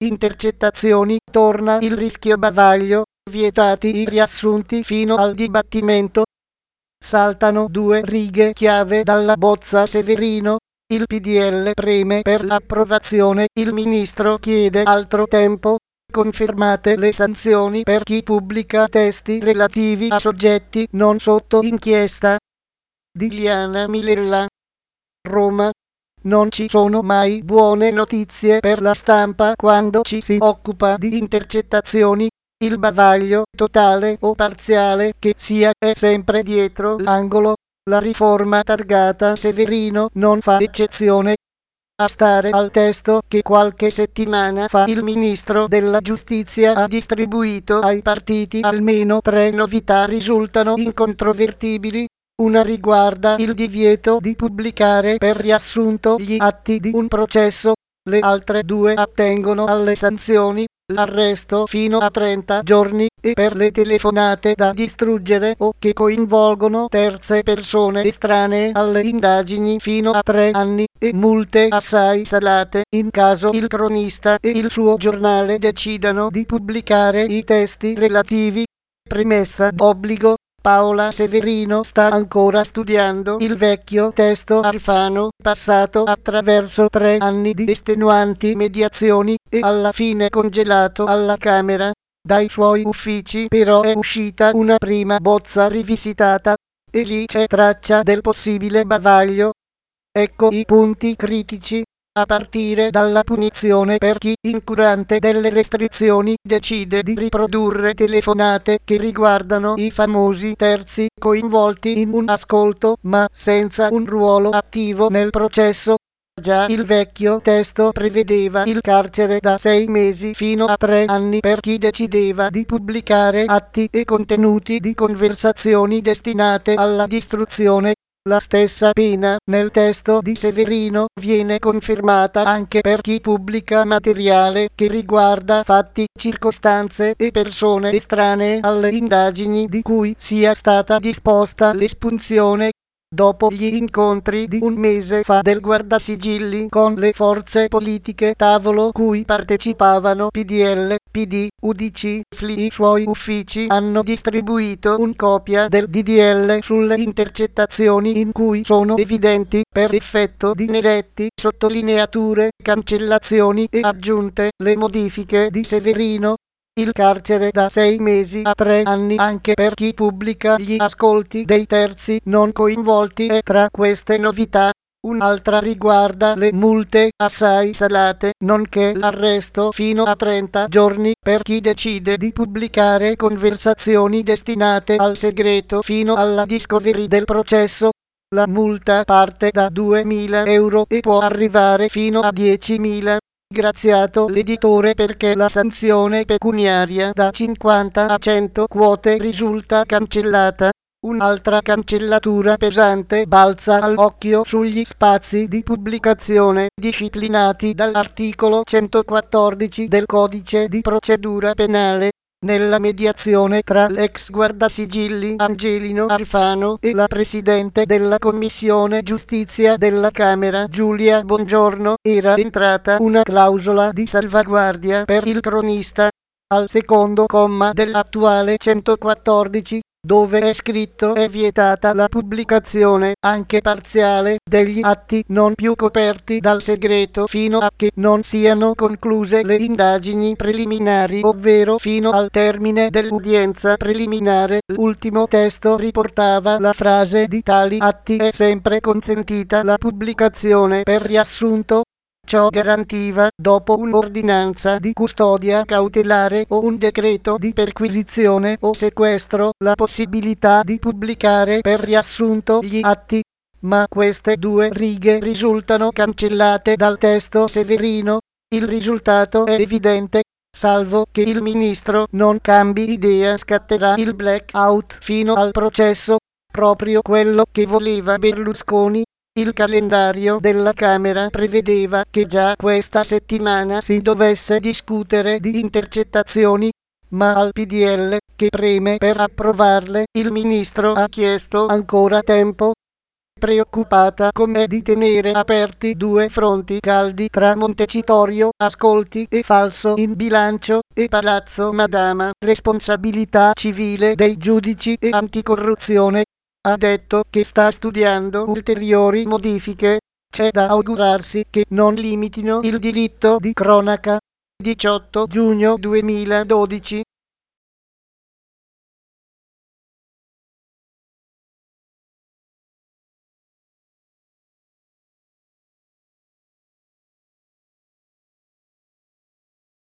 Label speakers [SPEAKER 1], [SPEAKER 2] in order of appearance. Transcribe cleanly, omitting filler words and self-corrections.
[SPEAKER 1] intercettazioni torna il rischio bavaglio, vietati i riassunti fino al dibattimento. Saltano 2 righe chiave dalla bozza Severino. Il PDL preme per l'approvazione, il ministro chiede altro tempo. Confermate le sanzioni per chi pubblica testi relativi a soggetti non sotto inchiesta. Di Liana Milella. Roma. Non ci sono mai buone notizie per la stampa quando ci si occupa di intercettazioni. Il bavaglio, totale o parziale che sia, è sempre dietro l'angolo. La riforma targata Severino non fa eccezione. A stare al testo che qualche settimana fa il ministro della giustizia ha distribuito ai partiti, almeno 3 novità risultano incontrovertibili. Una riguarda il divieto di pubblicare per riassunto gli atti di un processo, le altre 2 attengono alle sanzioni, l'arresto fino a 30 giorni e per le telefonate da distruggere o che coinvolgono terze persone estranee alle indagini fino a 3 anni e multe assai salate in caso il cronista e il suo giornale decidano di pubblicare i testi relativi. Premessa d'obbligo. Paola Severino sta ancora studiando il vecchio testo Alfano, passato attraverso 3 anni di estenuanti mediazioni e alla fine congelato alla Camera. Dai suoi uffici però è uscita una prima bozza rivisitata, e lì c'è traccia del possibile bavaglio. Ecco i punti critici. A partire dalla punizione per chi, incurante delle restrizioni, decide di riprodurre telefonate che riguardano i famosi terzi coinvolti in un ascolto ma senza un ruolo attivo nel processo. Già il vecchio testo prevedeva il carcere da 6 mesi fino a 3 anni per chi decideva di pubblicare atti e contenuti di conversazioni destinate alla distruzione. La stessa pena nel testo di Severino viene confermata anche per chi pubblica materiale che riguarda fatti, circostanze e persone estranee alle indagini di cui sia stata disposta l'espunzione. Dopo gli incontri di un mese fa del Guardasigilli con le forze politiche, tavolo cui partecipavano PDL, PD, UDC, FLI, i suoi uffici hanno distribuito un copia del DDL sulle intercettazioni in cui sono evidenti, per effetto di neretti, sottolineature, cancellazioni e aggiunte, le modifiche di Severino. Il carcere da 6 mesi a 3 anni anche per chi pubblica gli ascolti dei terzi non coinvolti è tra queste novità. Un'altra riguarda le multe assai salate, nonché l'arresto fino a 30 giorni per chi decide di pubblicare conversazioni destinate al segreto fino alla discovery del processo. La multa parte da 2.000 euro e può arrivare fino a 10.000. Graziato l'editore perché la sanzione pecuniaria da 50 a 100 quote risulta cancellata. Un'altra cancellatura pesante balza all'occhio sugli spazi di pubblicazione disciplinati dall'articolo 114 del Codice di procedura penale. Nella mediazione tra l'ex guardasigilli Angelino Alfano e la presidente della Commissione Giustizia della Camera Giulia Bongiorno era entrata una clausola di salvaguardia per il cronista. Al secondo comma dell'attuale 114, dove è scritto è vietata la pubblicazione, anche parziale, degli atti non più coperti dal segreto fino a che non siano concluse le indagini preliminari, ovvero fino al termine dell'udienza preliminare. L'ultimo testo riportava la frase di tali atti è sempre consentita la pubblicazione per riassunto. Ciò garantiva, dopo un'ordinanza di custodia cautelare o un decreto di perquisizione o sequestro, la possibilità di pubblicare per riassunto gli atti. Ma queste 2 righe risultano cancellate dal testo Severino. Il risultato è evidente. Salvo che il ministro non cambi idea, scatterà il blackout fino al processo, proprio quello che voleva Berlusconi. Il calendario della Camera prevedeva che già questa settimana si dovesse discutere di intercettazioni, ma al PDL, che preme per approvarle, il ministro ha chiesto ancora tempo. preoccupata come di tenere aperti due fronti caldi tra Montecitorio, ascolti e falso in bilancio, e Palazzo Madama, responsabilità civile dei giudici e anticorruzione. Ha detto che sta studiando ulteriori modifiche. C'è da augurarsi che non limitino il diritto di cronaca. 18 giugno 2012